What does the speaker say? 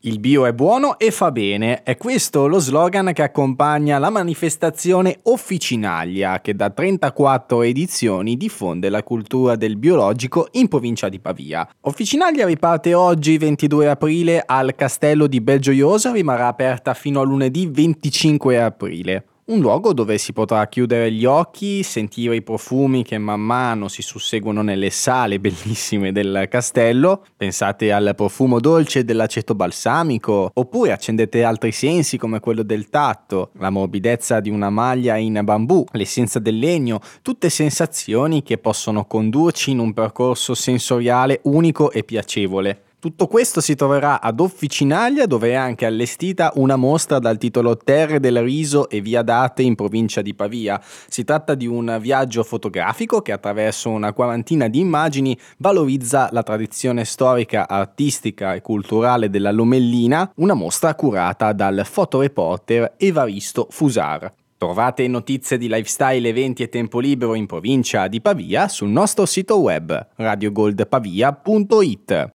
Il bio è buono e fa bene, è questo lo slogan che accompagna la manifestazione Officinalia, che da 34 edizioni diffonde la cultura del biologico in provincia di Pavia. Officinalia riparte oggi 22 aprile al Castello di Belgioiosa e rimarrà aperta fino a lunedì 25 aprile. Un luogo dove si potrà chiudere gli occhi, sentire i profumi che man mano si susseguono nelle sale bellissime del castello. Pensate al profumo dolce dell'aceto balsamico, oppure accendete altri sensi come quello del tatto, la morbidezza di una maglia in bambù, l'essenza del legno, tutte sensazioni che possono condurci in un percorso sensoriale unico e piacevole. Tutto questo si troverà ad Officinalia, dove è anche allestita una mostra dal titolo Terre del Riso e Via d'Arte in provincia di Pavia. Si tratta di un viaggio fotografico che attraverso una quarantina di immagini valorizza la tradizione storica, artistica e culturale della Lomellina, una mostra curata dal fotoreporter Evaristo Fusar. Trovate notizie di lifestyle, eventi e tempo libero in provincia di Pavia sul nostro sito web radiogoldpavia.it.